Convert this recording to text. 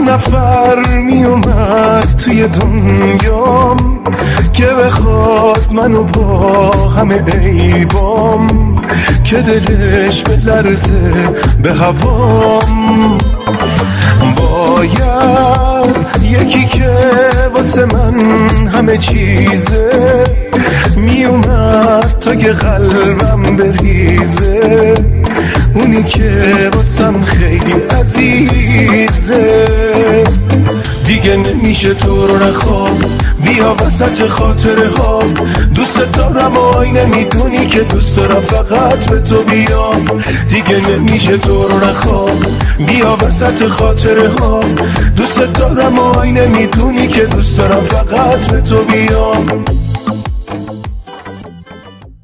نفر می اومد توی دنیام که بخواد منو با همه عیبام، که دلش بلرزه به هوام. باید یکی که واسه من همه چیزه می اومد تا که قلبم بریزه، اونی که واسم خیلی عزیزه. دیگه نمیشه تو رو نخوام، بیا وسط خاطره ها. دوست دارم و آینه میدونی که دوست دارم فقط به تو بیام. دیگه نمیشه تو رو نخوام، بیا وسط خاطره ها. دوست دارم و آینه میدونی که دوست دارم فقط به تو بیام.